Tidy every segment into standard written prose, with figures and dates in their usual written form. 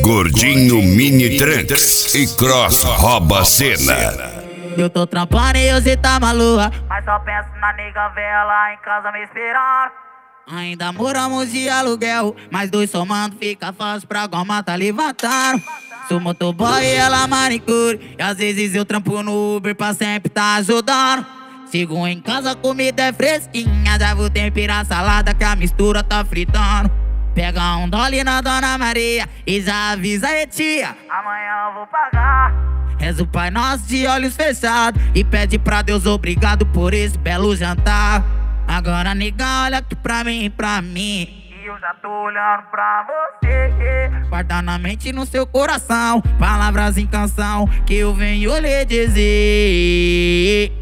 Gordinho Mini Trunks e Cross rouba a cena. Eu tô trampando e você tá maluca, mas só penso na nega velha lá em casa me esperando. Ainda moramos de aluguel, mas dois somando fica fácil pra goma tá levantando. Sou motoboy e ela manicure, e às vezes eu trampo no Uber pra sempre tá ajudando. Chego em casa, a comida é fresquinha, já vou temperar a salada que a mistura tá fritando. Pega um dolly na Dona Maria e já avisa aí, tia, amanhã eu vou pagar. Reza o Pai Nosso de olhos fechados e pede pra Deus obrigado por esse belo jantar. Agora nega, olha aqui pra mim, e eu já tô olhando pra você. Guarda na mente e no seu coração palavras em canção que eu venho lhe dizer.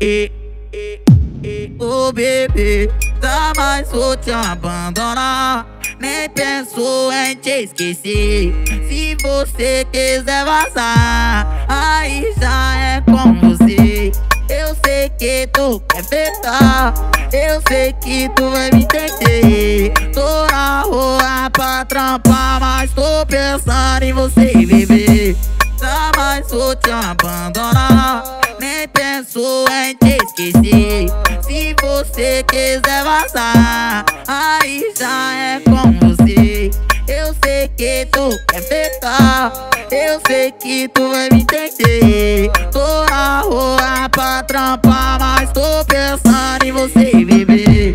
Ô bebê, jamais vou te abandonar, nem penso em te esquecer. Se você quiser vazar, aí já é com você. Eu sei que tu quer pegar, eu sei que tu vai me entender. Tô na rua pra trampar, mas tô pensando em você, bebê. Jamais vou te abandonar, nem penso em te esquecer. Se você quiser vazar, aí já é com você. Eu sei que tu quer pegar, eu sei que tu vai me entender. Tô na rua pra trampar, mas tô pensando em você, bebê.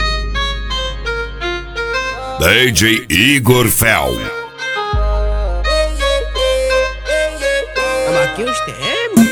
DJ Igor Fel. Aqui os temas.